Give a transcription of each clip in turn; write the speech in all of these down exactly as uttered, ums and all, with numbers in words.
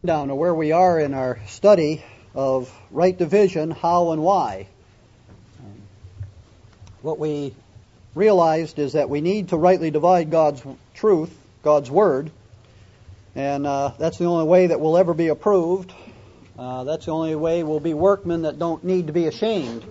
Down to where we are in our study of right division, how and why. Um, what we realized is that we need to rightly divide God's truth, God's Word, and uh, that's the only way that we'll ever be approved. Uh, that's the only way we'll be workmen that don't need to be ashamed.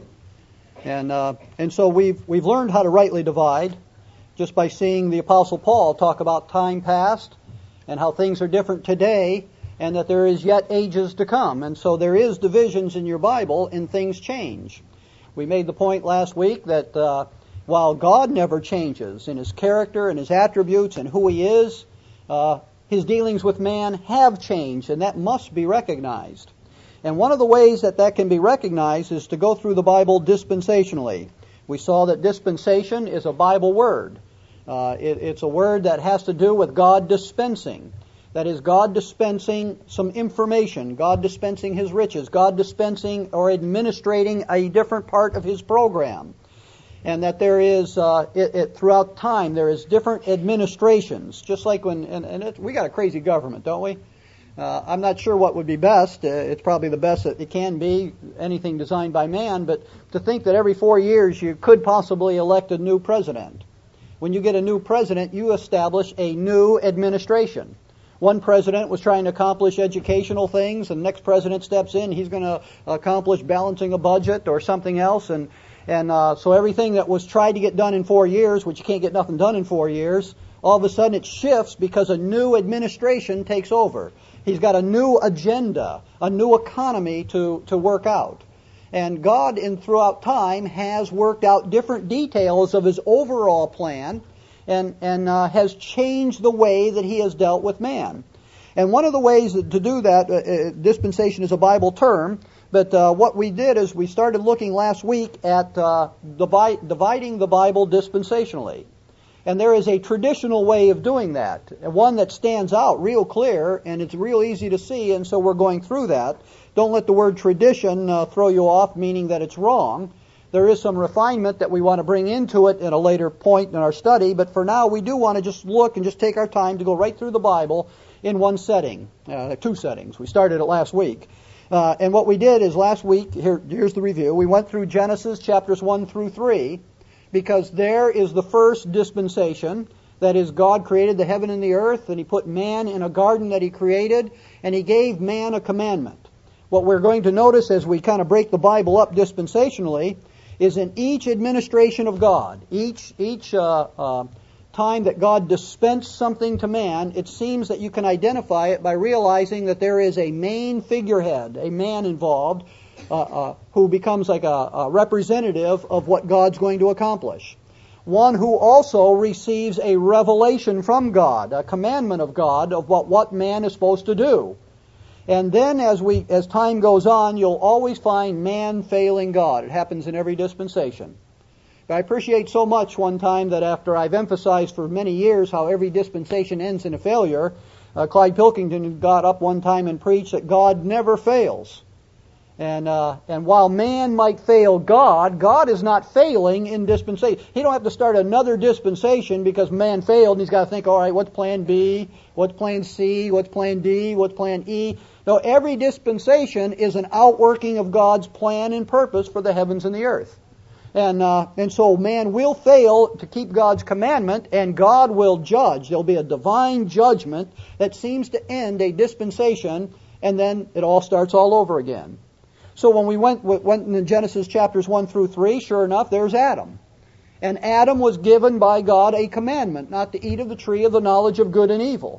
And uh, and so we've we've learned how to rightly divide just by seeing the Apostle Paul talk about time past and how things are different today, and that there is yet ages to come. And so there is divisions in your Bible, and things change. We made the point last week that uh, while God never changes in His character and His attributes and who He is, uh, His dealings with man have changed, and that must be recognized. And one of the ways that that can be recognized is to go through the Bible dispensationally. We saw that dispensation is a Bible word. Uh, it, it's a word that has to do with God dispensing. That is, God dispensing some information, God dispensing His riches, God dispensing or administrating a different part of His program. And that there is, uh, it, it, throughout time, there is different administrations. Just like when, and, and it, we got a crazy government, don't we? Uh, I'm not sure what would be best. Uh, it's probably the best that it can be, anything designed by man, but to think that every four years you could possibly elect a new president. When you get a new president, you establish a new administration. One president was trying to accomplish educational things, and the next president steps in, he's going to accomplish balancing a budget or something else, and and uh, so everything that was tried to get done in four years, which you can't get nothing done in four years, all of a sudden it shifts because a new administration takes over. He's got a new agenda, a new economy to, to work out. And God, in throughout time, has worked out different details of His overall plan, and, and uh, has changed the way that He has dealt with man. And one of the ways to do that, uh, dispensation is a Bible term, but uh, what we did is we started looking last week at uh, divi- dividing the Bible dispensationally. And there is a traditional way of doing that, one that stands out real clear, and it's real easy to see, and so we're going through that. Don't let the word tradition uh, throw you off, meaning that it's wrong. There is some refinement that we want to bring into it at a later point in our study, but for now we do want to just look and just take our time to go right through the Bible in one setting, uh, two settings. We started it last week. Uh, and what we did is last week, here, here's the review, we went through Genesis chapters one through three, because there is the first dispensation. That is, God created the heaven and the earth, and He put man in a garden that He created, and He gave man a commandment. What we're going to notice as we kind of break the Bible up dispensationally is in each administration of God, each each uh, uh, time that God dispensed something to man, it seems that you can identify it by realizing that there is a main figurehead, a man involved, uh, uh, who becomes like a, a representative of what God's going to accomplish. One who also receives a revelation from God, a commandment of God of what, what man is supposed to do. And then as we as time goes on, you'll always find man failing God. It happens in every dispensation. But I appreciate so much one time that after I've emphasized for many years how every dispensation ends in a failure, uh, Clyde Pilkington got up one time and preached that God never fails. And uh, and while man might fail God, God is not failing in dispensation. He don't have to start another dispensation because man failed, and he's got to think, all right, what's plan B? What's plan C? What's plan D? What's plan E? No, every dispensation is an outworking of God's plan and purpose for the heavens and the earth. And uh, and so man will fail to keep God's commandment, and God will judge. There'll be a divine judgment that seems to end a dispensation, and then it all starts all over again. So when we went went in Genesis chapters one through three, sure enough, there's Adam. And Adam was given by God a commandment not to eat of the tree of the knowledge of good and evil.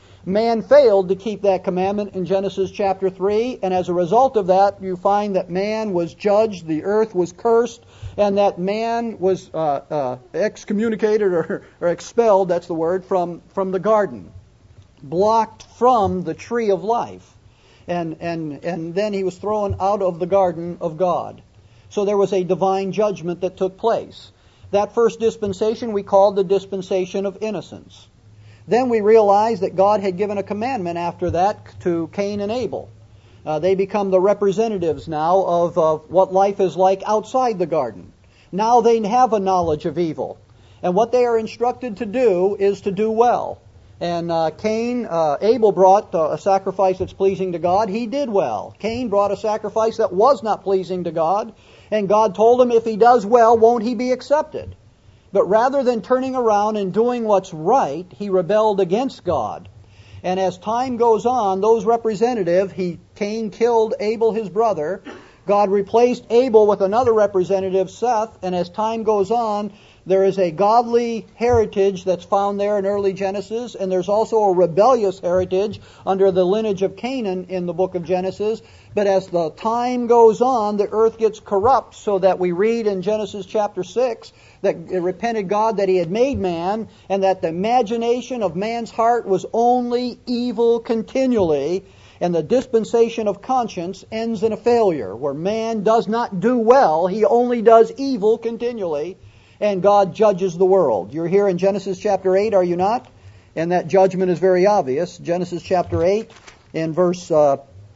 Man failed to keep that commandment in Genesis chapter three, and as a result of that, you find that man was judged, the earth was cursed, and that man was uh, uh, excommunicated or, or expelled, that's the word, from, from the garden, blocked from the tree of life. And, and, and then he was thrown out of the garden of God. So there was a divine judgment that took place. That first dispensation we called the dispensation of innocence. Then we realized that God had given a commandment after that to Cain and Abel. Uh, they become the representatives now of, of what life is like outside the garden. Now they have a knowledge of evil. And what they are instructed to do is to do well. And uh, Cain, uh, Abel brought uh, a sacrifice that's pleasing to God. He did well. Cain brought a sacrifice that was not pleasing to God. And God told him if he does well, won't he be accepted? But rather than turning around and doing what's right, he rebelled against God. And as time goes on, those representatives, he, Cain killed Abel, his brother. God replaced Abel with another representative, Seth. And as time goes on, there is a godly heritage that's found there in early Genesis, and there's also a rebellious heritage under the lineage of Canaan in the book of Genesis. But as the time goes on, the earth gets corrupt, so that we read in Genesis chapter six that it repented God that he had made man, and that the imagination of man's heart was only evil continually, and the dispensation of conscience ends in a failure, where man does not do well, he only does evil continually. And God judges the world. You're here in Genesis chapter eight, are you not? And that judgment is very obvious. Genesis chapter eight in verse... Uh,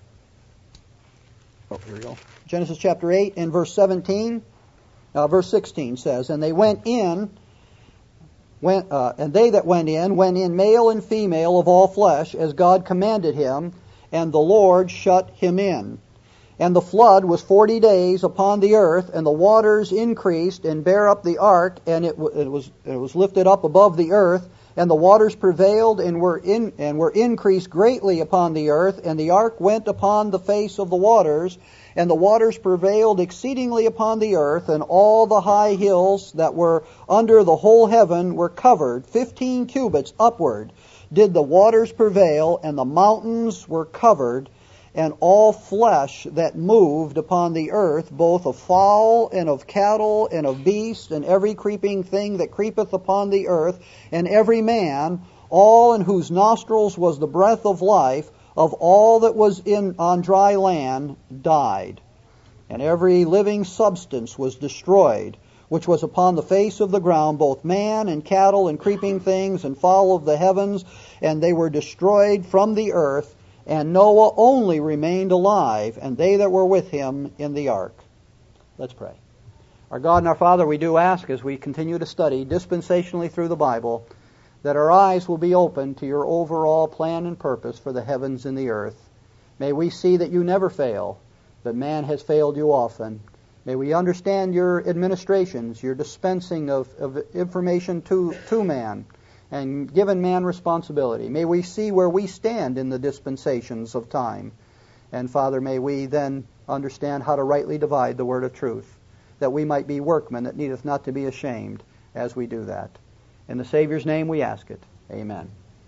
oh, here we go. Genesis chapter eight in verse seventeen. Uh, verse sixteen says, And they went in, went, uh, and they that went in, went in male and female of all flesh, as God commanded him, and the Lord shut him in. And the flood was forty days upon the earth, and the waters increased and bare up the ark, and it, w- it was it was lifted up above the earth, and the waters prevailed and were in and were increased greatly upon the earth, and the ark went upon the face of the waters, and the waters prevailed exceedingly upon the earth, and all the high hills that were under the whole heaven were covered, fifteen cubits upward did the waters prevail, and the mountains were covered. And all flesh that moved upon the earth, both of fowl and of cattle and of beast, and every creeping thing that creepeth upon the earth, and every man, all in whose nostrils was the breath of life, of all that was in on dry land, died. And every living substance was destroyed, which was upon the face of the ground, both man and cattle and creeping things and fowl of the heavens, and they were destroyed from the earth. And Noah only remained alive, and they that were with him in the ark. Let's pray. Our God and our Father, we do ask as we continue to study dispensationally through the Bible, that our eyes will be open to your overall plan and purpose for the heavens and the earth. May we see that you never fail, but man has failed you often. May we understand your administrations, your dispensing of, of information to, to man, and given man responsibility. May we see where we stand in the dispensations of time. And Father, may we then understand how to rightly divide the word of truth, that we might be workmen that needeth not to be ashamed as we do that. In the Savior's name we ask it. Amen.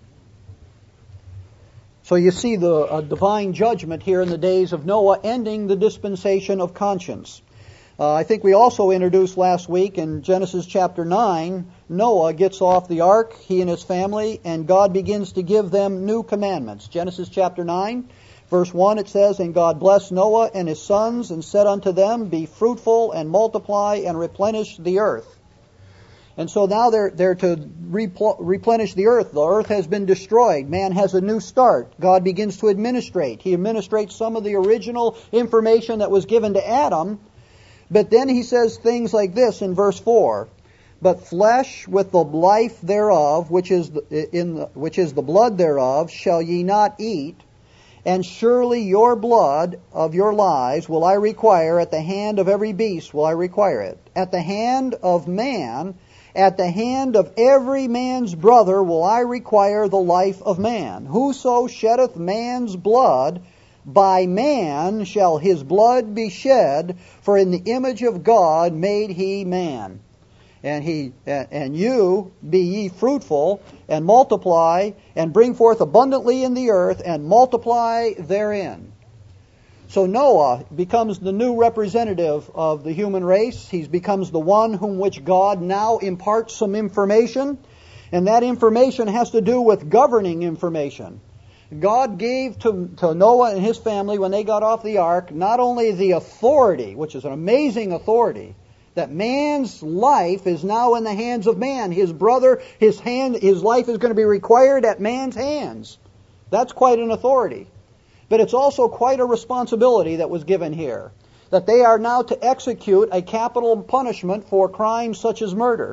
So you see the uh, divine judgment here in the days of Noah, ending the dispensation of conscience. Uh, I think we also introduced last week in Genesis chapter nine, Noah gets off the ark, he and his family, and God begins to give them new commandments. Genesis chapter nine, verse one, it says, And God blessed Noah and his sons, and said unto them, Be fruitful, and multiply, and replenish the earth. And so now they're, they're to repl- replenish the earth. The earth has been destroyed. Man has a new start. God begins to administrate. He administrates some of the original information that was given to Adam. But then he says things like this in verse four, But flesh with the life thereof, which is the, in the, which is the blood thereof, shall ye not eat, and surely your blood of your lives will I require, at the hand of every beast will I require it. At the hand of man, at the hand of every man's brother will I require the life of man. Whoso sheddeth man's blood, by man shall his blood be shed, for in the image of God made he man. And he and you be ye fruitful, and multiply, and bring forth abundantly in the earth, and multiply therein. So Noah becomes the new representative of the human race. He becomes the one whom which God now imparts some information, and that information has to do with governing information. God gave to, to Noah and his family, when they got off the ark, not only the authority, which is an amazing authority, that man's life is now in the hands of man. His brother, his hand, his life is going to be required at man's hands. That's quite an authority. But it's also quite a responsibility that was given here, that they are now to execute a capital punishment for crimes such as murder.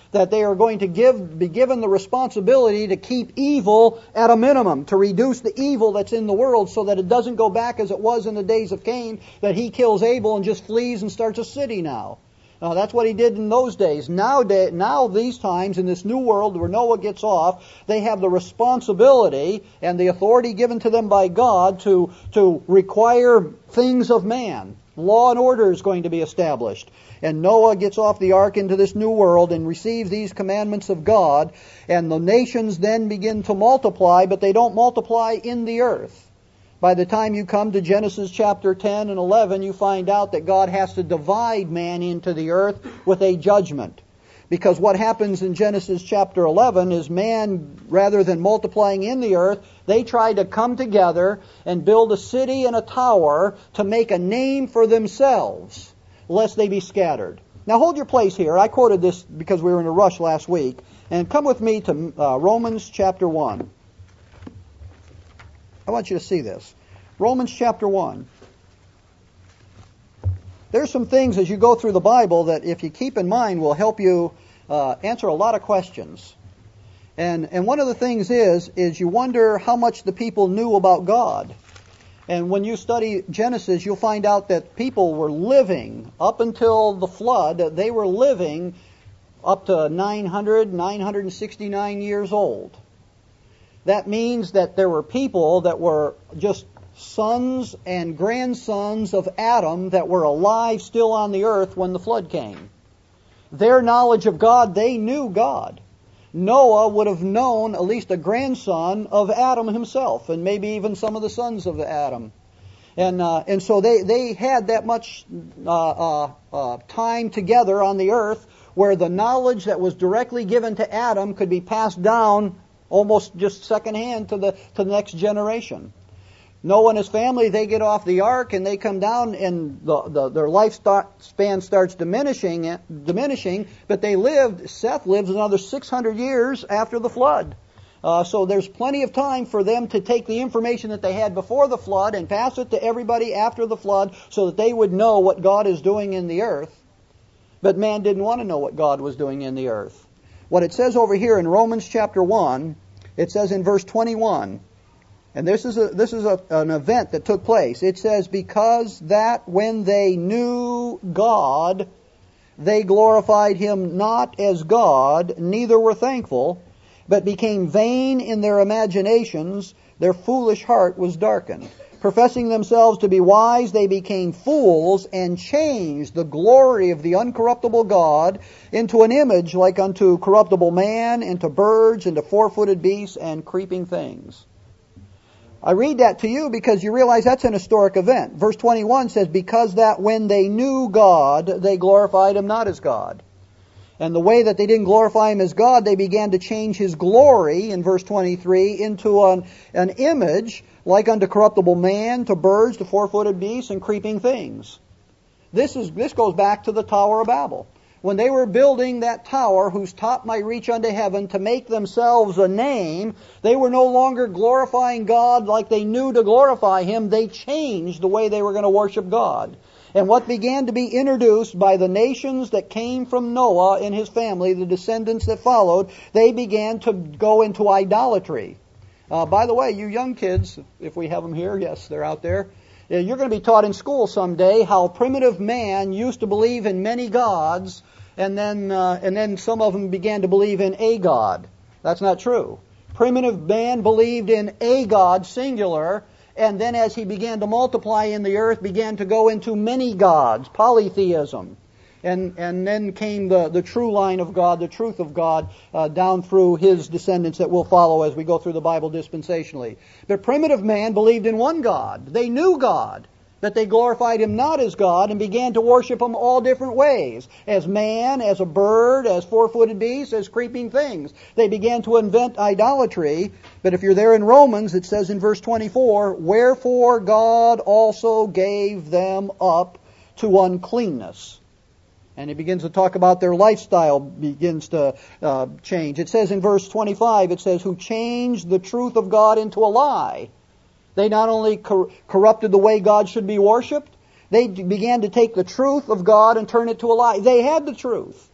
that they are going to give, be given the responsibility to keep evil at a minimum, to reduce the evil that's in the world so that it doesn't go back as it was in the days of Cain, that he kills Abel and just flees and starts a city now. Now, that's what he did in those days. Nowadays, now these times, in this new world where Noah gets off, they have the responsibility and the authority given to them by God to, to require things of man. Law and order is going to be established. And Noah gets off the ark into this new world and receives these commandments of God. And the nations then begin to multiply, but they don't multiply in the earth. By the time you come to Genesis chapter ten and eleven, you find out that God has to divide man into the earth with a judgment. Because what happens in Genesis chapter eleven is man, rather than multiplying in the earth, they try to come together and build a city and a tower to make a name for themselves, lest they be scattered. Now hold your place here. I quoted this because we were in a rush last week. And come with me to uh, Romans chapter one. I want you to see this. Romans chapter one. There's some things as you go through the Bible that if you keep in mind will help you uh, answer a lot of questions. And and one of the things is, is you wonder how much the people knew about God. And when you study Genesis, you'll find out that people were living up until the flood. They were living up to nine hundred, nine hundred sixty-nine years old. That means that there were people that were just sons and grandsons of Adam that were alive still on the earth when the flood came. Their knowledge of God, they knew God. Noah would have known at least a grandson of Adam himself, and maybe even some of the sons of Adam. And uh, and so they, they had that much uh, uh, uh, time together on the earth where the knowledge that was directly given to Adam could be passed down almost just secondhand to the to the next generation. Noah and his family, they get off the ark and they come down, and the, the, their lifespan starts diminishing, diminishing. But they lived. Seth lives another six hundred years after the flood. Uh, so there's plenty of time for them to take the information that they had before the flood and pass it to everybody after the flood, so that they would know what God is doing in the earth. But man didn't want to know what God was doing in the earth. What it says over here in Romans chapter one, it says in verse twenty-one, and this is a, this is a, an event that took place. It says, because that when they knew God, they glorified Him not as God, neither were thankful, but became vain in their imaginations, their foolish heart was darkened. Professing themselves to be wise, they became fools and changed the glory of the uncorruptible God into an image like unto corruptible man, into birds, into four-footed beasts, and creeping things. I read that to you because you realize that's an historic event. Verse twenty-one says, because that when they knew God, they glorified Him not as God. And the way that they didn't glorify Him as God, they began to change His glory, in verse twenty-three, into an, an image like unto corruptible man, to birds, to four-footed beasts, and creeping things. This is this goes back to the Tower of Babel. When they were building that tower, whose top might reach unto heaven, to make themselves a name, they were no longer glorifying God like they knew to glorify Him. They changed the way they were going to worship God. And what began to be introduced by the nations that came from Noah and his family, the descendants that followed, they began to go into idolatry. Uh, by the way, you young kids, if we have them here, yes, they're out there. You're going to be taught in school someday how primitive man used to believe in many gods, and then uh, and then some of them began to believe in a God. That's not true. Primitive man believed in a God, singular, and then as he began to multiply in the earth, began to go into many gods, polytheism. And and then came the, the true line of God, the truth of God, uh, down through his descendants that we'll follow as we go through the Bible dispensationally. But primitive man believed in one God. They knew God, that they glorified Him not as God and began to worship Him all different ways. As man, as a bird, as four-footed beasts, as creeping things. They began to invent idolatry. But if you're there in Romans, it says in verse twenty-four, wherefore God also gave them up to uncleanness. And he begins to talk about their lifestyle begins to uh, change. It says in verse twenty-five, it says, who changed the truth of God into a lie. They not only cor- corrupted the way God should be worshipped, they began to take the truth of God and turn it to a lie. They had the truth.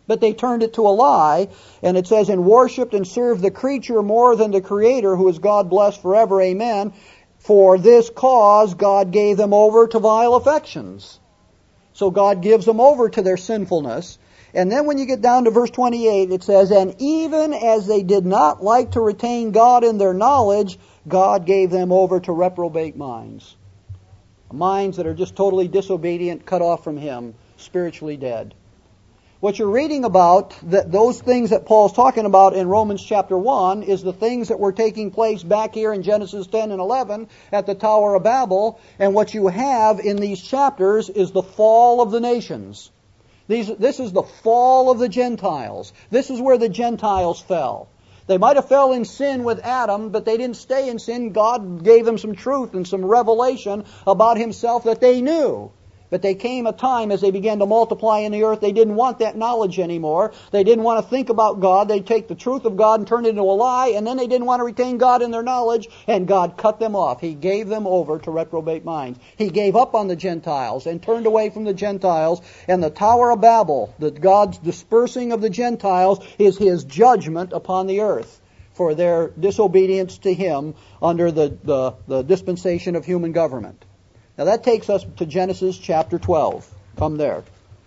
but they turned it to a lie. And it says, and worshipped and served the creature more than the Creator, who is God blessed forever. Amen. For this cause God gave them over to vile affections. So God gives them over to their sinfulness. And then when you get down to verse twenty-eight, it says, and even as they did not like to retain God in their knowledge, God gave them over to reprobate minds. Minds that are just totally disobedient, cut off from Him, spiritually dead. What you're reading about, that those things that Paul's talking about in Romans chapter one, is the things that were taking place back here in Genesis ten and eleven at the Tower of Babel. And what you have in these chapters is the fall of the nations. These, this is the fall of the Gentiles. This is where the Gentiles fell. They might have fell in sin with Adam, but they didn't stay in sin. God gave them some truth and some revelation about Himself that they knew. But there came a time as they began to multiply in the earth, they didn't want that knowledge anymore. They didn't want to think about God. They'd take the truth of God and turn it into a lie, and then they didn't want to retain God in their knowledge, and God cut them off. He gave them over to reprobate minds. He gave up on the Gentiles and turned away from the Gentiles, and the Tower of Babel, that God's dispersing of the Gentiles, is His judgment upon the earth for their disobedience to Him under the, the, the dispensation of human government. Now that takes us to Genesis chapter twelve. Come there.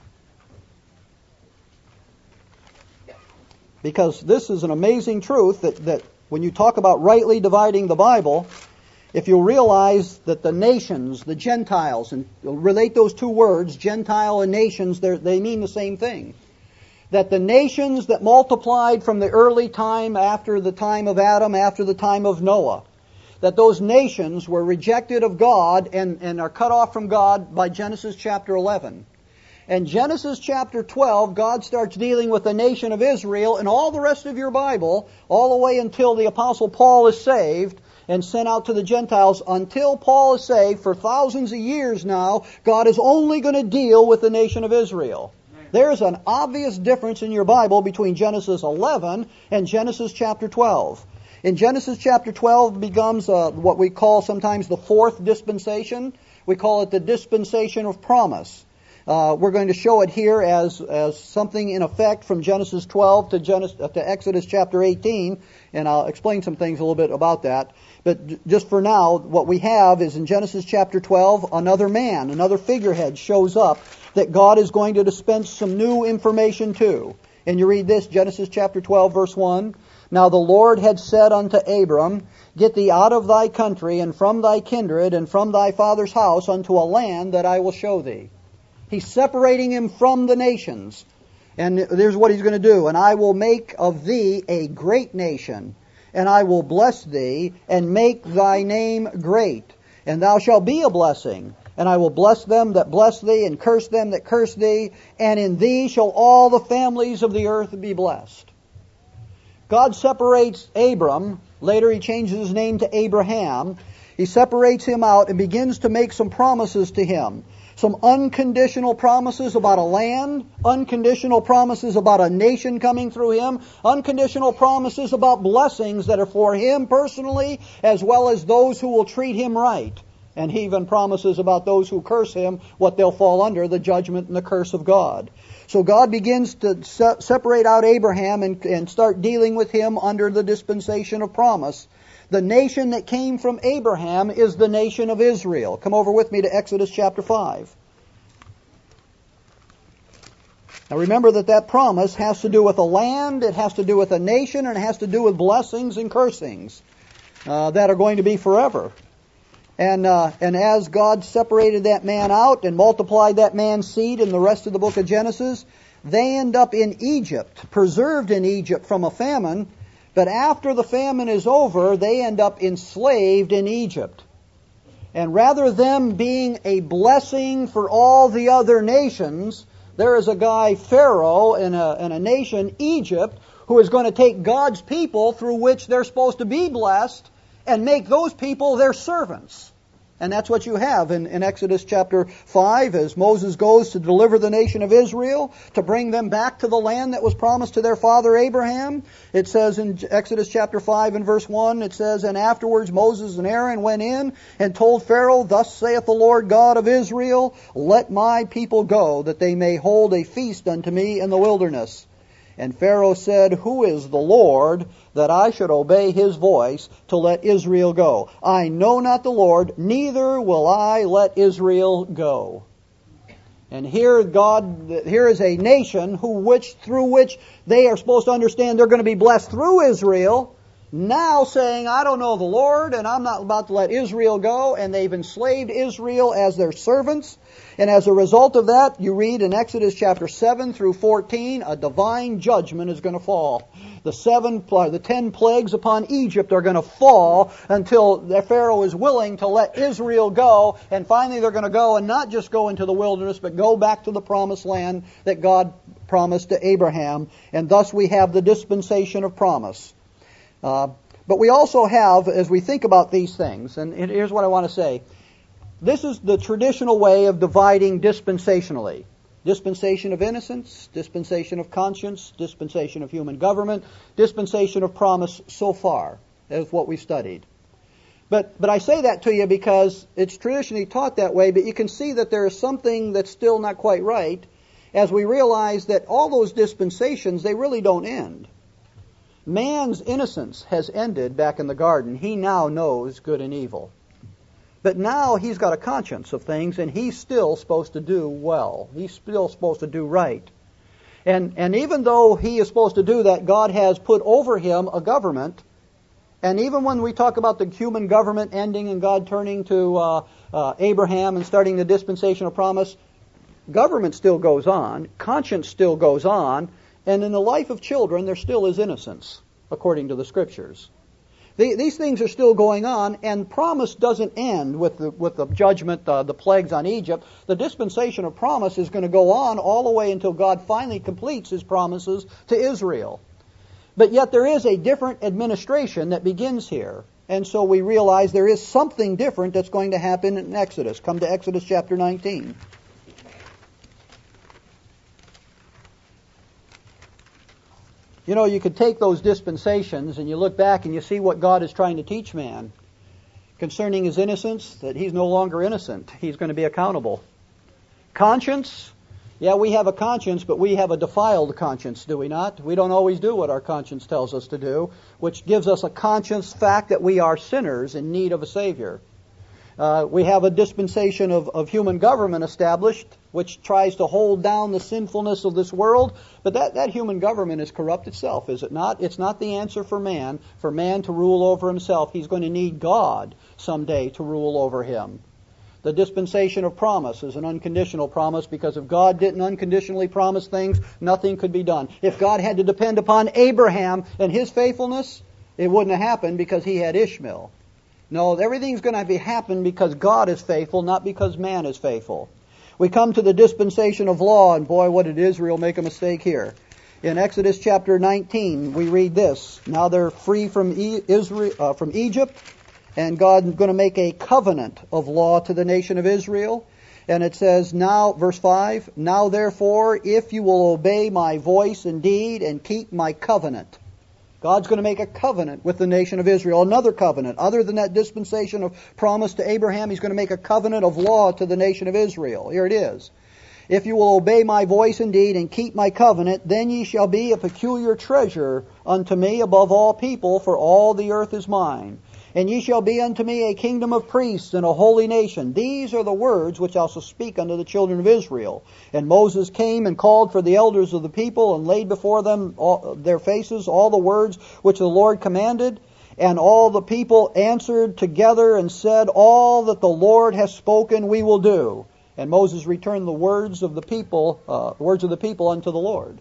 Because this is an amazing truth that, that when you talk about rightly dividing the Bible, if you realize that the nations, the Gentiles, and relate those two words, Gentile and nations, they mean the same thing. That the nations that multiplied from the early time after the time of Adam, after the time of Noah, that those nations were rejected of God and, and are cut off from God by Genesis chapter eleven. And Genesis chapter twelve, God starts dealing with the nation of Israel, and all the rest of your Bible, all the way until the Apostle Paul is saved and sent out to the Gentiles. Until Paul is saved, for thousands of years now, God is only going to deal with the nation of Israel. There's an obvious difference in your Bible between Genesis eleven and Genesis chapter twelve. In Genesis chapter twelve becomes uh, what we call sometimes the fourth dispensation. We call it the dispensation of promise. Uh, we're going to show it here as as something in effect from Genesis twelve to Genesis uh, to Exodus chapter eighteen, and I'll explain some things a little bit about that. But just for now, what we have is in Genesis chapter twelve, another man, another figurehead shows up that God is going to dispense some new information to. And you read this, Genesis chapter twelve, verse one. Now the Lord had said unto Abram, get thee out of thy country, and from thy kindred, and from thy father's house, unto a land that I will show thee. He's separating him from the nations. And here's what He's going to do. And I will make of thee a great nation, and I will bless thee, and make thy name great. And thou shalt be a blessing. And I will bless them that bless thee, and curse them that curse thee. And in thee shall all the families of the earth be blessed. God separates Abram. Later He changes his name to Abraham. He separates him out and begins to make some promises to him. Some unconditional promises about a land, unconditional promises about a nation coming through him, unconditional promises about blessings that are for him personally, as well as those who will treat him right. And He even promises about those who curse him, what they'll fall under, the judgment and the curse of God. So God begins to se- separate out Abraham and, and start dealing with him under the dispensation of promise. The nation that came from Abraham is the nation of Israel. Come over with me to Exodus chapter five. Now remember that that promise has to do with a land, it has to do with a nation, and it has to do with blessings and cursings uh, that are going to be forever. And uh, and as God separated that man out and multiplied that man's seed in the rest of the book of Genesis, they end up in Egypt, preserved in Egypt from a famine. But after the famine is over, they end up enslaved in Egypt. And rather than being a blessing for all the other nations, there is a guy, Pharaoh, in a, in a nation, Egypt, who is going to take God's people through which they're supposed to be blessed and make those people their servants. And that's what you have in, in Exodus chapter five as Moses goes to deliver the nation of Israel, to bring them back to the land that was promised to their father Abraham. It says in Exodus chapter five and verse one, it says, and afterwards Moses and Aaron went in and told Pharaoh, thus saith the Lord God of Israel, let my people go, that they may hold a feast unto me in the wilderness. And Pharaoh said, Who is the Lord, that I should obey his voice to let Israel go? I know not the Lord, neither will I let Israel go. And here God, here is a nation who, which, through which they are supposed to understand they're going to be blessed through Israel, now saying, I don't know the Lord, and I'm not about to let Israel go, and they've enslaved Israel as their servants. And as a result of that, you read in Exodus chapter seven through fourteen, a divine judgment is going to fall. The seven, the ten plagues upon Egypt are going to fall until the Pharaoh is willing to let Israel go, and finally they're going to go and not just go into the wilderness, but go back to the promised land that God promised to Abraham. And thus we have the dispensation of promise. Uh, but we also have, as we think about these things, and here's what I want to say. This is the traditional way of dividing dispensationally. Dispensation of innocence, dispensation of conscience, dispensation of human government, dispensation of promise so far. That is what we studied. But but I say that to you because it's traditionally taught that way, but you can see that there is something that's still not quite right as we realize that all those dispensations, they really don't end. Man's innocence has ended back in the garden. He now knows good and evil. But now he's got a conscience of things, and he's still supposed to do well. He's still supposed to do right. And and even though he is supposed to do that, God has put over him a government. And even when we talk about the human government ending and God turning to uh, uh, Abraham and starting the dispensation of promise, government still goes on, conscience still goes on, and in the life of children there still is innocence, according to the Scriptures. The, these things are still going on, and promise doesn't end with the, with the judgment, uh, the plagues on Egypt. The dispensation of promise is going to go on all the way until God finally completes His promises to Israel. But yet there is a different administration that begins here. And so we realize there is something different that's going to happen in Exodus. Come to Exodus chapter nineteen. You know, you could take those dispensations and you look back and you see what God is trying to teach man concerning his innocence, that he's no longer innocent. He's going to be accountable. Conscience, yeah, we have a conscience, but we have a defiled conscience, do we not? We don't always do what our conscience tells us to do, which gives us a conscience fact that we are sinners in need of a Savior. Uh, we have a dispensation of, of human government established, which tries to hold down the sinfulness of this world. But that, that human government is corrupt itself, is it not? It's not the answer for man, for man to rule over himself. He's going to need God someday to rule over him. The dispensation of promise is an unconditional promise, because if God didn't unconditionally promise things, nothing could be done. If God had to depend upon Abraham and his faithfulness, it wouldn't have happened because he had Ishmael. No, everything's going to be happen because God is faithful, not because man is faithful. We come to the dispensation of law, and boy, what did Israel make a mistake here. In Exodus chapter nineteen, we read this. Now they're free from Israel, uh, from Egypt, and God is going to make a covenant of law to the nation of Israel. And it says, now, verse five, Now therefore, if you will obey my voice indeed and keep my covenant. God's going to make a covenant with the nation of Israel, another covenant. Other than that dispensation of promise to Abraham, He's going to make a covenant of law to the nation of Israel. Here it is. If you will obey my voice indeed and keep my covenant, then ye shall be a peculiar treasure unto me above all people, for all the earth is mine. And ye shall be unto me a kingdom of priests and a holy nation. These are the words which I shall speak unto the children of Israel. And Moses came and called for the elders of the people, and laid before them all, their faces all the words which the Lord commanded. And all the people answered together and said, All that the Lord has spoken we will do. And Moses returned the words of the people, uh, the words of the people unto the Lord.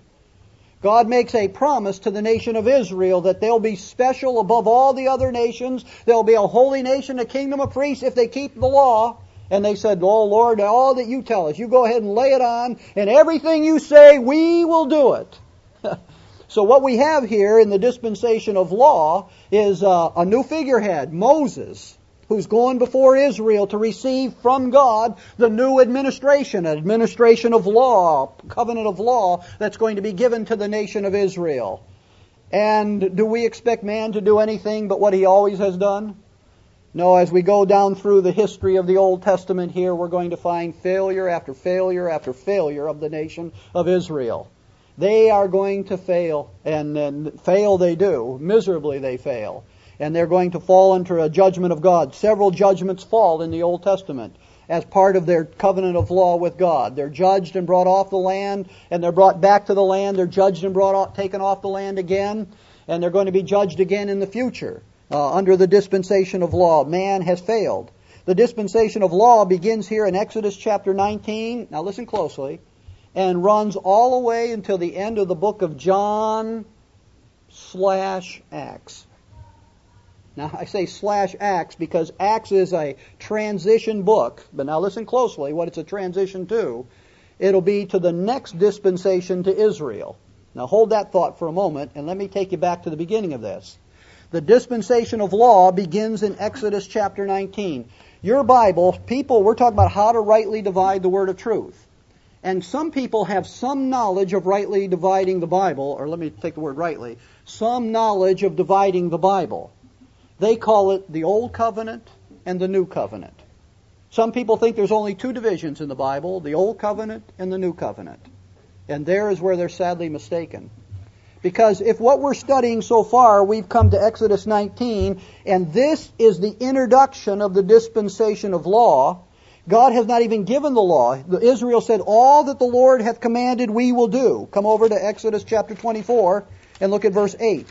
God makes a promise to the nation of Israel that they'll be special above all the other nations. They'll be a holy nation, a kingdom of priests, if they keep the law. And they said, Oh Lord, all that you tell us, you go ahead and lay it on, and everything you say, we will do it. So what we have here in the dispensation of law is uh, a new figurehead, Moses, who's going before Israel to receive from God the new administration, an administration of law, covenant of law that's going to be given to the nation of Israel. And do we expect man to do anything but what he always has done? No, as we go down through the history of the Old Testament here, we're going to find failure after failure after failure of the nation of Israel. They are going to fail, and, and fail they do. Miserably they fail. And they're going to fall under a judgment of God. Several judgments fall in the Old Testament as part of their covenant of law with God. They're judged and brought off the land, and they're brought back to the land. They're judged and brought off, taken off the land again, and they're going to be judged again in the future uh, under the dispensation of law. Man has failed. The dispensation of law begins here in Exodus chapter nineteen. Now listen closely. And runs all the way until the end of the book of John slash Acts. Now I say slash Acts because Acts is a transition book. But now listen closely what it's a transition to. It'll be to the next dispensation to Israel. Now hold that thought for a moment and let me take you back to the beginning of this. The dispensation of law begins in Exodus chapter nineteen. Your Bible, people, we're talking about how to rightly divide the word of truth. And some people have some knowledge of rightly dividing the Bible, or let me take the word rightly, some knowledge of dividing the Bible. They call it the Old Covenant and the New Covenant. Some people think there's only two divisions in the Bible, the Old Covenant and the New Covenant. And there is where they're sadly mistaken. Because if what we're studying so far, we've come to Exodus nineteen, and this is the introduction of the dispensation of law. God has not even given the law. Israel said, all that the Lord hath commanded we will do. Come over to Exodus chapter twenty-four and look at verse eight.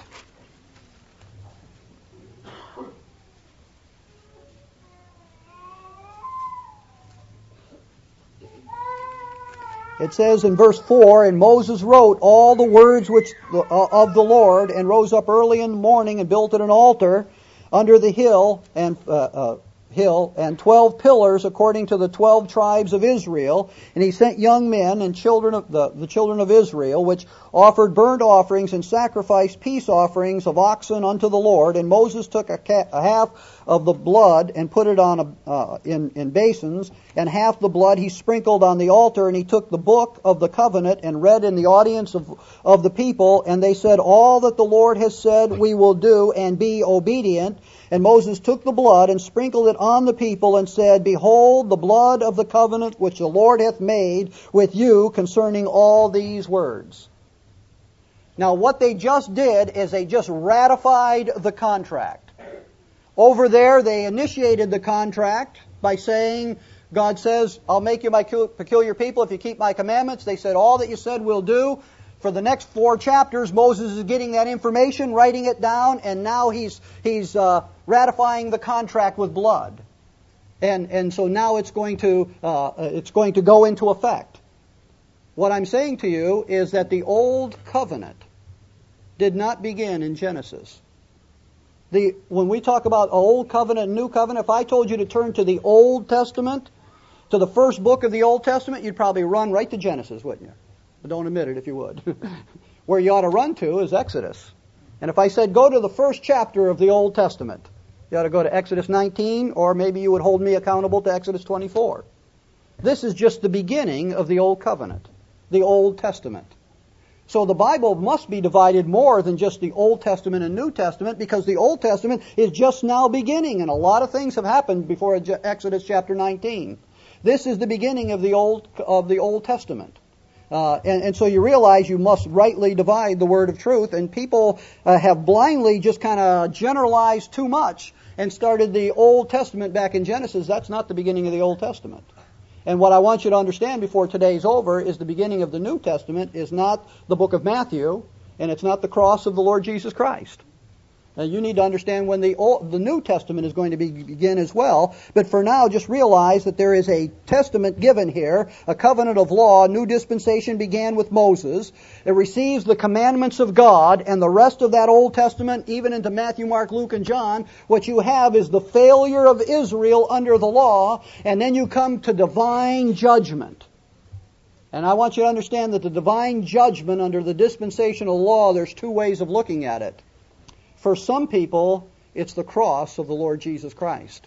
It says in verse four, and Moses wrote all the words which uh, of the Lord, and rose up early in the morning and built an altar under the hill and uh, uh, hill and twelve pillars according to the twelve tribes of Israel. And he sent young men and children of the, the children of Israel, which offered burnt offerings and sacrificed peace offerings of oxen unto the Lord. And Moses took a, ca- a half of the blood and put it on a, uh, in, in basins, and half the blood he sprinkled on the altar. And he took the book of the covenant and read in the audience of, of the people. And they said, all that the Lord has said we will do, and be obedient. And Moses took the blood and sprinkled it on the people and said, behold, the blood of the covenant which the Lord hath made with you concerning all these words. Now what they just did is they just ratified the contract. Over there they initiated the contract by saying, God says, I'll make you my peculiar people if you keep my commandments. They said, all that you said we'll do. For the next four chapters, Moses is getting that information, writing it down, and now he's he's uh, ratifying the contract with blood, and and so now it's going to uh, it's going to go into effect. What I'm saying to you is that the old covenant did not begin in Genesis. The when we talk about old covenant and new covenant, if I told you to turn to the Old Testament, to the first book of the Old Testament, you'd probably run right to Genesis, wouldn't you? But don't admit it if you would. Where you ought to run to is Exodus. And if I said go to the first chapter of the Old Testament, you ought to go to Exodus nineteen, or maybe you would hold me accountable to Exodus twenty-four. This is just the beginning of the Old Covenant, the Old Testament. So the Bible must be divided more than just the Old Testament and New Testament, because the Old Testament is just now beginning, and a lot of things have happened before Exodus chapter nineteen. This is the beginning of the Old of the Old Testament. Uh, and, and so you realize you must rightly divide the word of truth, and people uh, have blindly just kind of generalized too much and started the Old Testament back in Genesis. That's not the beginning of the Old Testament. And what I want you to understand before today's over is the beginning of the New Testament is not the book of Matthew, and it's not the cross of the Lord Jesus Christ. Now, you need to understand when the Old, the New Testament is going to be, begin as well. But for now, just realize that there is a testament given here, a covenant of law. New dispensation began with Moses. It receives the commandments of God, and the rest of that Old Testament, even into Matthew, Mark, Luke, and John, what you have is the failure of Israel under the law, and then you come to divine judgment. And I want you to understand that the divine judgment under the dispensational law, there's two ways of looking at it. For some people, it's the cross of the Lord Jesus Christ.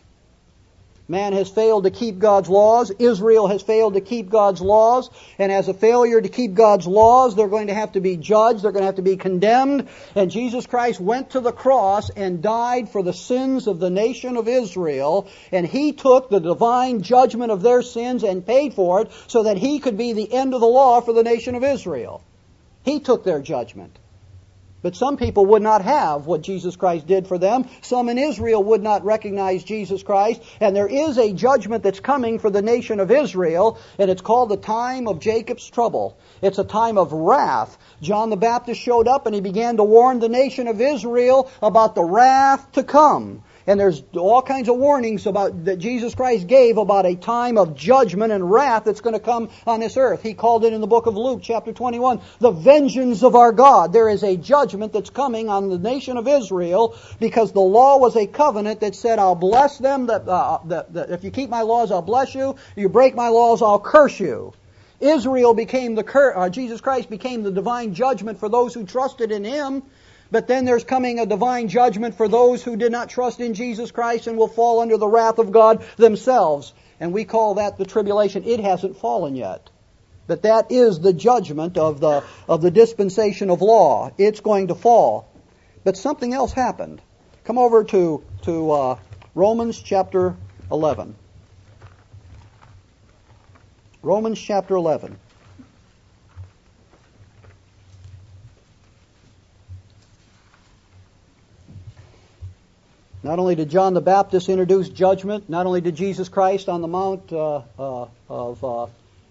Man has failed to keep God's laws. Israel has failed to keep God's laws. And as a failure to keep God's laws, they're going to have to be judged. They're going to have to be condemned. And Jesus Christ went to the cross and died for the sins of the nation of Israel. And He took the divine judgment of their sins and paid for it so that He could be the end of the law for the nation of Israel. He took their judgment. But some people would not have what Jesus Christ did for them. Some in Israel would not recognize Jesus Christ. And there is a judgment that's coming for the nation of Israel, and it's called the time of Jacob's trouble. It's a time of wrath. John the Baptist showed up and he began to warn the nation of Israel about the wrath to come. And there's all kinds of warnings about that Jesus Christ gave about a time of judgment and wrath that's going to come on this earth. He called it in the book of Luke, chapter twenty-one, the vengeance of our God. There is a judgment that's coming on the nation of Israel because the law was a covenant that said, I'll bless them, that, uh, that, that if you keep my laws, I'll bless you. If you break my laws, I'll curse you. Israel became the cur- uh, Jesus Christ became the divine judgment for those who trusted in Him. But then there's coming a divine judgment for those who did not trust in Jesus Christ and will fall under the wrath of God themselves. And we call that the tribulation. It hasn't fallen yet. But that is the judgment of the of the dispensation of law. It's going to fall. But something else happened. Come over to, to uh, Romans chapter eleven. Romans chapter eleven. Not only did John the Baptist introduce judgment, not only did Jesus Christ on the Mount uh, uh, of, uh, uh,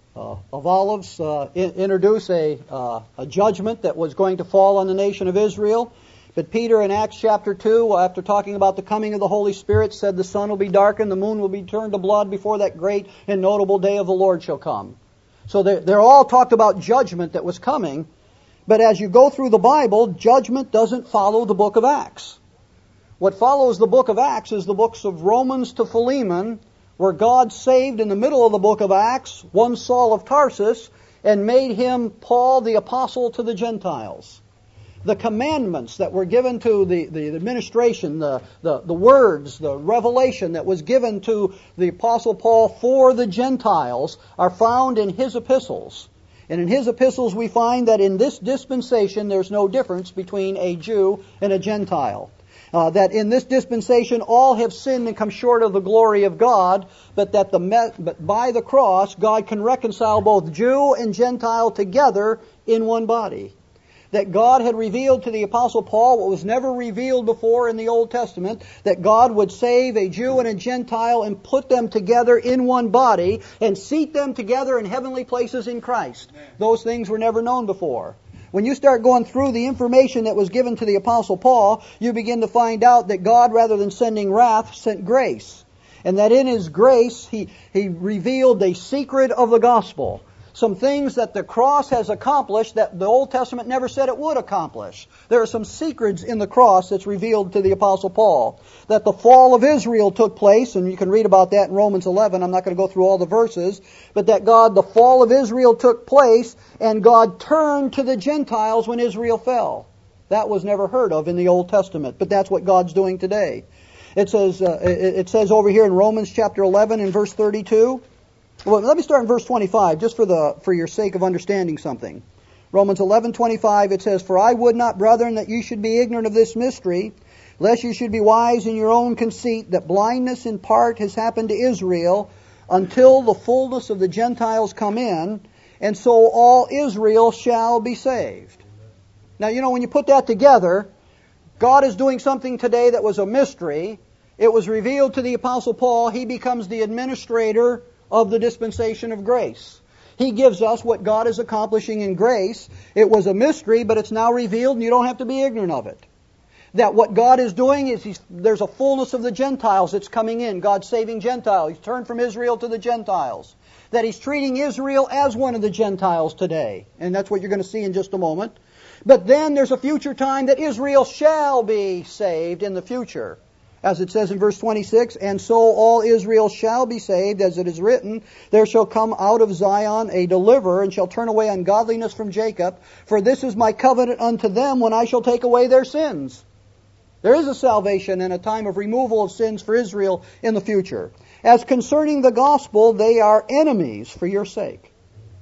of Olives uh, in, introduce a, uh, a judgment that was going to fall on the nation of Israel, but Peter in Acts chapter two, after talking about the coming of the Holy Spirit, said the sun will be darkened, the moon will be turned to blood before that great and notable day of the Lord shall come. So they're, they're all talked about judgment that was coming, but as you go through the Bible, judgment doesn't follow the book of Acts. What follows the book of Acts is the books of Romans to Philemon, where God saved in the middle of the book of Acts one Saul of Tarsus and made him Paul the apostle to the Gentiles. The commandments that were given to the, the administration, the, the, the words, the revelation that was given to the apostle Paul for the Gentiles are found in his epistles. And in his epistles we find that in this dispensation there's no difference between a Jew and a Gentile. Uh, that in this dispensation all have sinned and come short of the glory of God, but that the me- but by the cross God can reconcile both Jew and Gentile together in one body. That God had revealed to the Apostle Paul what was never revealed before in the Old Testament, that God would save a Jew and a Gentile and put them together in one body and seat them together in heavenly places in Christ. Those things were never known before. When you start going through the information that was given to the Apostle Paul, you begin to find out that God, rather than sending wrath, sent grace. And that in His grace, He, he revealed a secret of the gospel. Some things that the cross has accomplished that the Old Testament never said it would accomplish. There are some secrets in the cross that's revealed to the Apostle Paul. That the fall of Israel took place, and you can read about that in Romans eleven. I'm not going to go through all the verses. But that God, the fall of Israel took place, and God turned to the Gentiles when Israel fell. That was never heard of in the Old Testament, but that's what God's doing today. It says, uh, it says over here in Romans chapter eleven in verse thirty-two. Well, let me start in verse twenty-five, just for the for your sake of understanding something. Romans eleven twenty-five, it says, "For I would not, brethren, that you should be ignorant of this mystery, lest you should be wise in your own conceit, that blindness in part has happened to Israel, until the fullness of the Gentiles come in, and so all Israel shall be saved." Now, you know, when you put that together, God is doing something today that was a mystery. It was revealed to the Apostle Paul. He becomes the administrator of the dispensation of grace. He gives us what God is accomplishing in grace. It was a mystery, but it's now revealed, and you don't have to be ignorant of it. That what God is doing is he's, there's a fullness of the Gentiles that's coming in. God's saving Gentiles. He's turned from Israel to the Gentiles. That He's treating Israel as one of the Gentiles today. And that's what you're going to see in just a moment. But then there's a future time that Israel shall be saved in the future. As it says in verse twenty-six, "And so all Israel shall be saved, as it is written, there shall come out of Zion a deliverer, and shall turn away ungodliness from Jacob. For this is my covenant unto them, when I shall take away their sins." There is a salvation and a time of removal of sins for Israel in the future. "As concerning the gospel, they are enemies for your sake."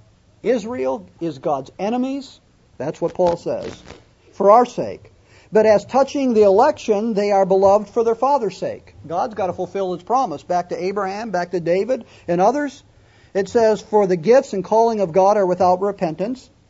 Israel is God's enemies. That's what Paul says. For our sake. "But as touching the election, they are beloved for their father's sake." God's got to fulfill His promise back to Abraham, back to David, and others. It says, "For the gifts and calling of God are without repentance.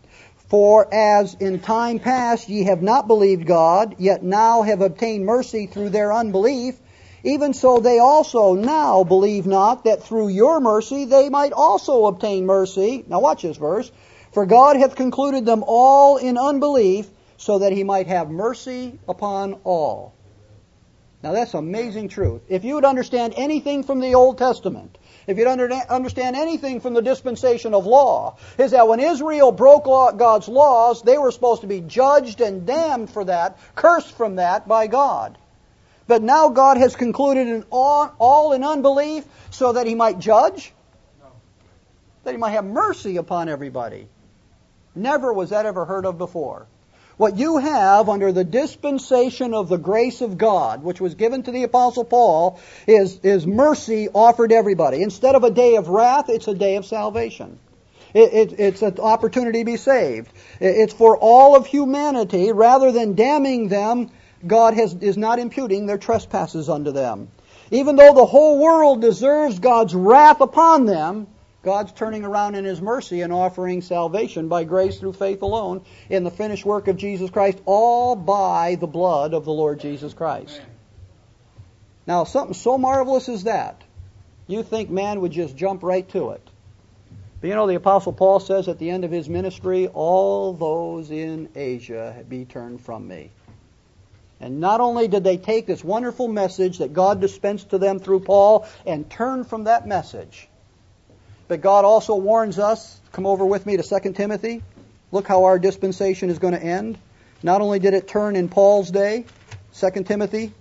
For as in time past ye have not believed God, yet now have obtained mercy through their unbelief, even so they also now believe not, that through your mercy they might also obtain mercy. Now watch this verse. For God hath concluded them all in unbelief, so that he might have mercy upon all. Now that's amazing truth. If you would understand anything from the Old Testament, if you'd under, understand anything from the dispensation of law, is that when Israel broke law, God's laws, they were supposed to be judged and damned for that, cursed from that by God. But now God has concluded in all, all in unbelief so that he might judge, no. that he might have mercy upon everybody. Never was that ever heard of before. What you have under the dispensation of the grace of God, which was given to the Apostle Paul, is, is mercy offered to everybody. Instead of a day of wrath, it's a day of salvation. It, it, it's an opportunity to be saved. It's for all of humanity. Rather than damning them, God has, is not imputing their trespasses unto them. Even though the whole world deserves God's wrath upon them, God's turning around in His mercy and offering salvation by grace through faith alone in the finished work of Jesus Christ, all by the blood of the Lord Jesus Christ. Amen. Now, something so marvelous as that, you think man would just jump right to it. But you know, the Apostle Paul says at the end of his ministry, all those in Asia be turned from me. And not only did they take this wonderful message that God dispensed to them through Paul and turn from that message, but God also warns us, come over with me to Second Timothy. Look how our dispensation is going to end. Not only did it turn in Paul's day, Second Timothy.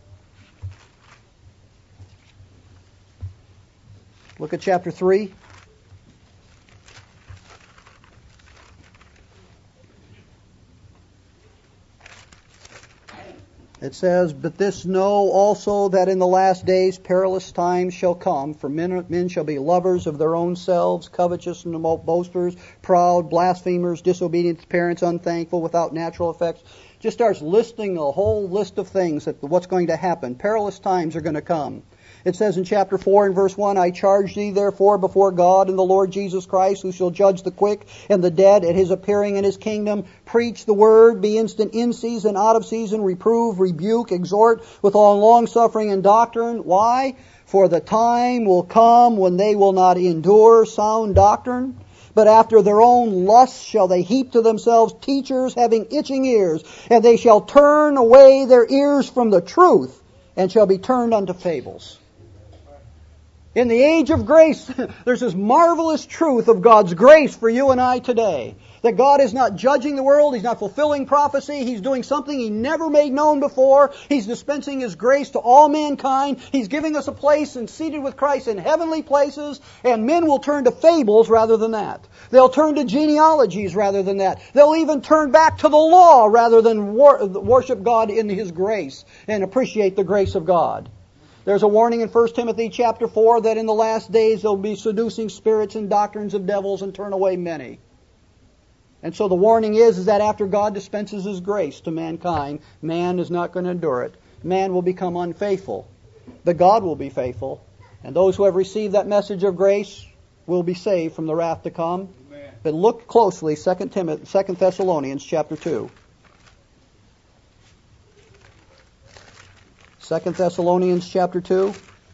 Look at chapter three. It says, But this know also that in the last days perilous times shall come, for men, men shall be lovers of their own selves, covetous and boasters, proud, blasphemers, disobedient to parents, unthankful, without natural effects. Just starts listing a whole list of things that what's going to happen. Perilous times are going to come. It says in chapter four and verse one, I charge thee therefore before God and the Lord Jesus Christ, who shall judge the quick and the dead at His appearing in His kingdom, preach the word, be instant in season, out of season, reprove, rebuke, exhort with all longsuffering and doctrine. Why? For the time will come when they will not endure sound doctrine, but after their own lusts shall they heap to themselves teachers having itching ears, and they shall turn away their ears from the truth, and shall be turned unto fables. In the age of grace, there's this marvelous truth of God's grace for you and I today. That God is not judging the world, He's not fulfilling prophecy, He's doing something He never made known before. He's dispensing His grace to all mankind. He's giving us a place and seated with Christ in heavenly places, and men will turn to fables rather than that. They'll turn to genealogies rather than that. They'll even turn back to the law rather than wor- worship God in His grace and appreciate the grace of God. There's a warning in First Timothy chapter four that in the last days there will be seducing spirits and doctrines of devils and turn away many. And so the warning is, is that after God dispenses His grace to mankind, man is not going to endure it. Man will become unfaithful. But God will be faithful. And those who have received that message of grace will be saved from the wrath to come. Amen. But look closely, Second Timothy, Second Thessalonians chapter two. Second Thessalonians chapter two.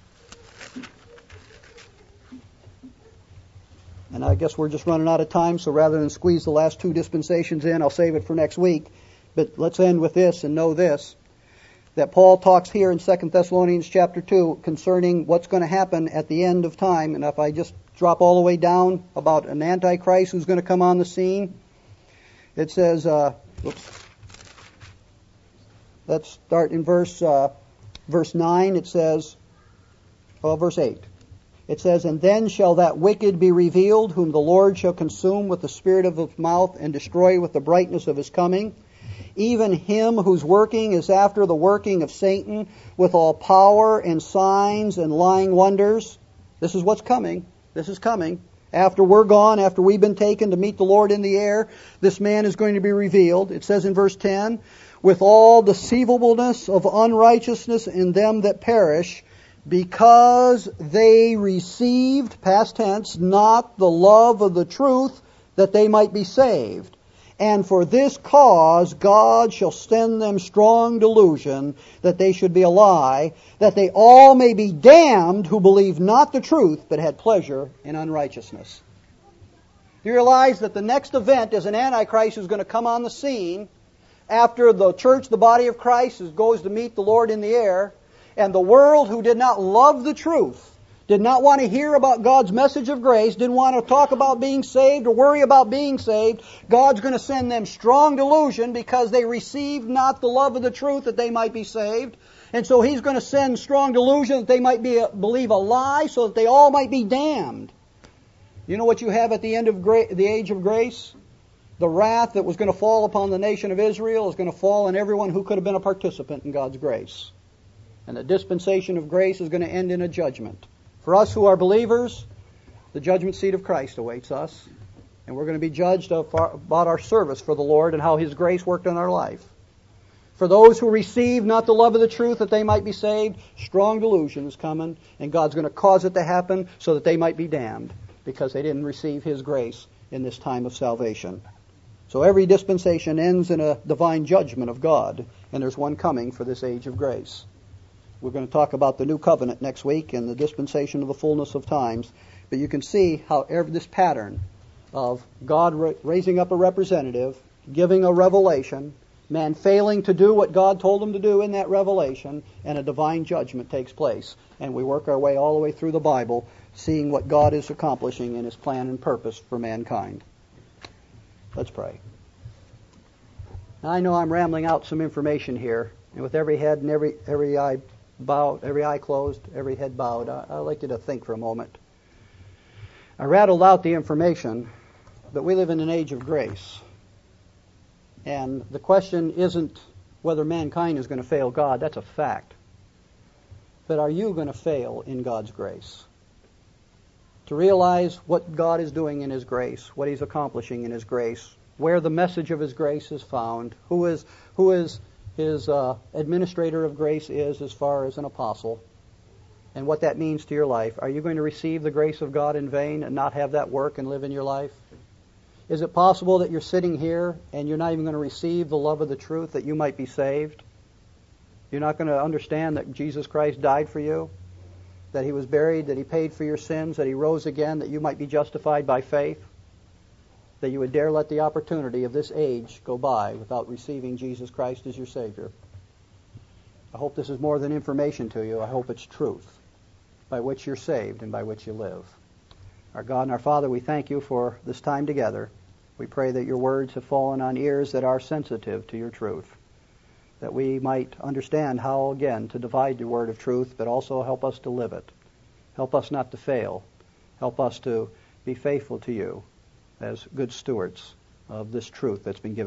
And I guess we're just running out of time, so rather than squeeze the last two dispensations in, I'll save it for next week. But let's end with this and know this, that Paul talks here in Second Thessalonians chapter two concerning what's going to happen at the end of time. And if I just drop all the way down about an Antichrist who's going to come on the scene, it says, uh, oops, let's start in verse... Uh, Verse nine, it says, well, verse eight. It says, And then shall that wicked be revealed, whom the Lord shall consume with the spirit of his mouth, and destroy with the brightness of his coming. Even him whose working is after the working of Satan, with all power and signs and lying wonders. This is what's coming. This is coming. After we're gone, after we've been taken to meet the Lord in the air, this man is going to be revealed. It says in verse ten, with all deceivableness of unrighteousness in them that perish, because they received, past tense, not the love of the truth, that they might be saved. And for this cause God shall send them strong delusion, that they should be a lie, that they all may be damned who believe not the truth, but had pleasure in unrighteousness. Do you realize that the next event is an Antichrist who's going to come on the scene after the church, the body of Christ, goes to meet the Lord in the air, and the world who did not love the truth, did not want to hear about God's message of grace, didn't want to talk about being saved or worry about being saved, God's going to send them strong delusion because they received not the love of the truth that they might be saved. And so He's going to send strong delusion that they might be believe a lie so that they all might be damned. You know what you have at the end of gra- the age of grace? The wrath that was going to fall upon the nation of Israel is going to fall on everyone who could have been a participant in God's grace. And the dispensation of grace is going to end in a judgment. For us who are believers, the judgment seat of Christ awaits us. And we're going to be judged about our service for the Lord and how His grace worked in our life. For those who receive not the love of the truth that they might be saved, strong delusion is coming, and God's going to cause it to happen so that they might be damned because they didn't receive His grace in this time of salvation. So every dispensation ends in a divine judgment of God, and there's one coming for this age of grace. We're going to talk about the new covenant next week and the dispensation of the fullness of times. But you can see how every, this pattern of God ra- raising up a representative, giving a revelation, man failing to do what God told him to do in that revelation, and a divine judgment takes place. And we work our way all the way through the Bible, seeing what God is accomplishing in His plan and purpose for mankind. Let's pray. Now, I know I'm rambling out some information here, and with every head and every every eye bowed, every eye closed, every head bowed, I, I'd like you to think for a moment. I rattled out the information, but we live in an age of grace. And the question isn't whether mankind is going to fail God. That's a fact. But are you going to fail in God's grace? To realize what God is doing in His grace, what He's accomplishing in His grace, where the message of His grace is found, who is who is His uh, administrator of grace is as far as an apostle, and what that means to your life. Are you going to receive the grace of God in vain and not have that work and live in your life? Is it possible that you're sitting here and you're not even going to receive the love of the truth that you might be saved? You're not going to understand that Jesus Christ died for you, that He was buried, that He paid for your sins, that He rose again, that you might be justified by faith, that you would dare let the opportunity of this age go by without receiving Jesus Christ as your Savior. I hope this is more than information to you. I hope it's truth by which you're saved and by which you live. Our God and our Father, we thank You for this time together. We pray that Your words have fallen on ears that are sensitive to Your truth, that we might understand how, again, to divide Your word of truth, but also help us to live it. Help us not to fail. Help us to be faithful to You as good stewards of this truth that's been given